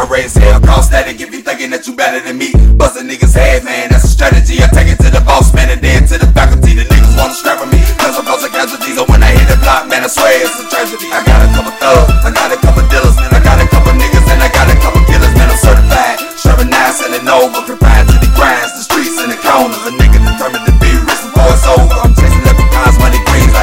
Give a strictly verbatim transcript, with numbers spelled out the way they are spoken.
raise hell, call static if you thinking that you better than me. Bust a nigga's head, man, that's a strategy. I take it to the boss, man, and then to the faculty. The niggas wanna strap on me, cause I'm causing casualties. And when I hit the block, man, I swear it's a tragedy. I got a couple thugs, I got a couple